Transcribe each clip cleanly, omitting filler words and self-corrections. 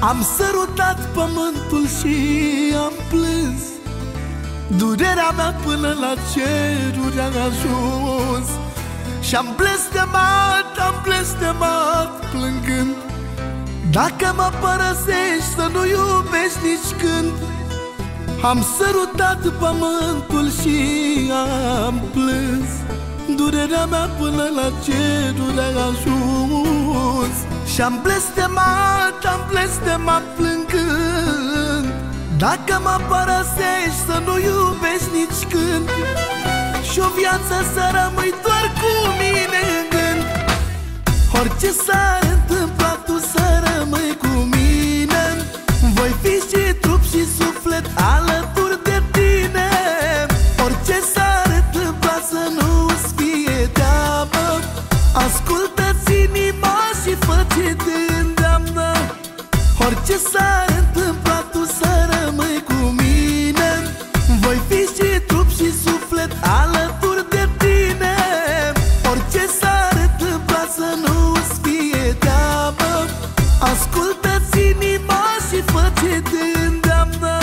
Am sărutat pământul și am plâns. Durerea mea până la ceruri a ajuns. Și-am blestemat plângând. Dacă mă părăsești să nu iubești nici când. Am sărutat pământul și am plâns. Durerea mea până la ceruri a ajuns. Și-am blestemat plângând. Dacă mă părăsești să nu iubești nici când. Și o viață să rămâi doar cu mine în gând. Orice s-ar întâmpla, tu să rămâi cu mine. Voi fi și trup și suflet alături de tine. Orice s-ar întâmpla, să nu-ți fie teamă. Ascultă-ți inima și fă ce te îndeamnă. Orice s-ar întâmpla, tu să rămâi cu mine. Voi fi și trup și suflet alături de tine. Orice s-ar întâmpla, să nu-ți fie teamă. Ascultă-ți inima și fă ce te îndeamnă.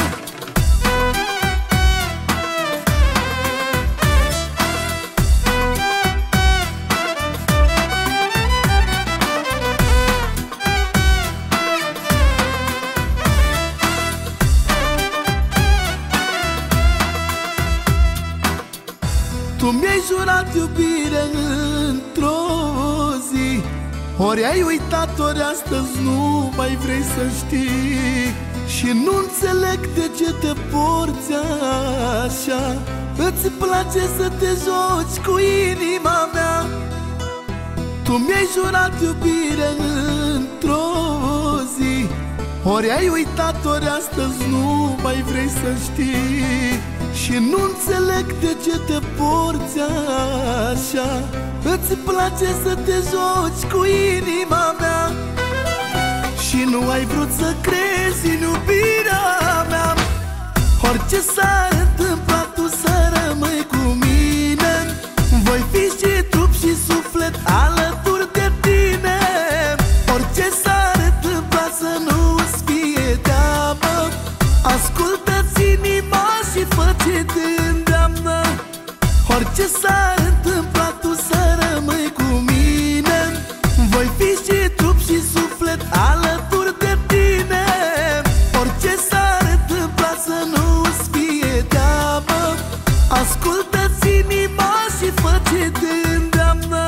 Tu mi-ai jurat iubire într-o zi. Ori ai uitat, ori astăzi nu mai vrei să știi. Și nu înțeleg de ce te porți așa. Îți place să te joci cu inima mea. Tu mi-ai jurat iubire într-o zi. Ori ai uitat, ori astăzi nu mai vrei să știi. Și nu înțeleg de ce te porți așa. Îți place să te joci cu inima mea. Și nu ai vrut să crezi în iubirea mea. Orice s-ar întâmpla, tu să rămâi cu mine. Voi fi și trup și suflet alături de tine. Orice s-ar întâmpla, să nu-ți fie teamă. Ascultă-ți inima și fă ce te îndeamnă. Orice s-ar întâmpla, tu să rămâi cu mine. Voi fi și trup și suflet alături de tine. Orice s-ar întâmpla, să nu-ți fie teamă. Ascultă-ți inima și fă ce te îndeamnă.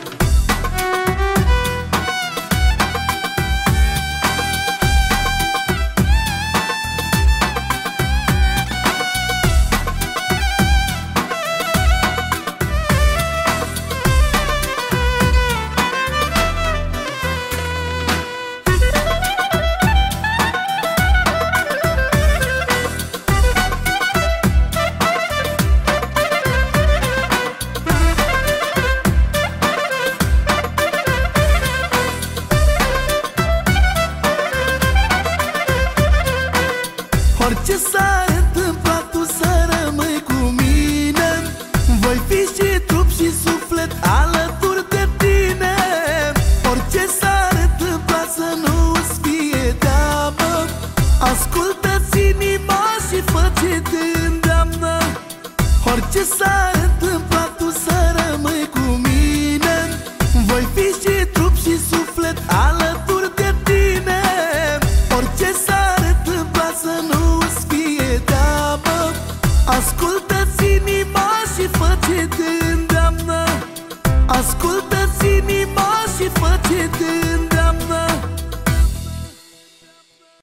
Orice s-ar întâmpla, tu să rămâi cu mine. Voi fi și trup și suflet alături de tine. Orice s-ar întâmpla, să nu-ți fie teamă. Ascultă-ți inima și fă ce te îndeamnă. Orice s-ar